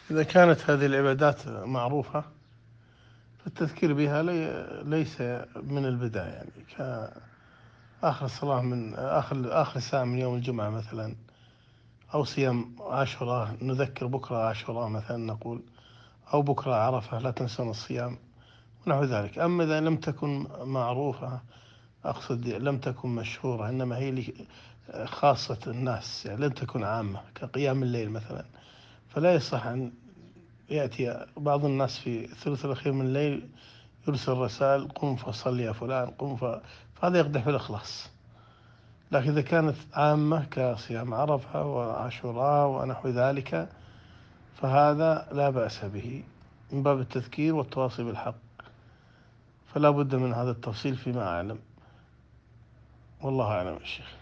إذا كانت هذه العبادات معروفة فالتذكير بها ليس من البدع، يعني كآخر الصلاة من آخر ساعة من يوم الجمعة مثلا، أو صيام عاشوراء، نذكر بكرة عاشوراء مثلا نقول، أو بكرة عرفة لا تنسون الصيام ونحو ذلك. أما إذا لم تكن معروفة، أقصد لم تكن مشهورة، إنما هي خاصة الناس، يعني لن تكن عامة كقيام الليل مثلا، فلا يصح أن يأتي بعض الناس في الثلث الأخير من الليل يرسل رسائل قم فصل يا فلان فهذا يقدح في الإخلاص. لكن إذا كانت عامة كصيام عرفة وعاشوراء ونحو ذلك فهذا لا بأس به من باب التذكير والتواصي بالحق، فلا بد من هذا التفصيل فيما أعلم، والله أعلم الشيخ.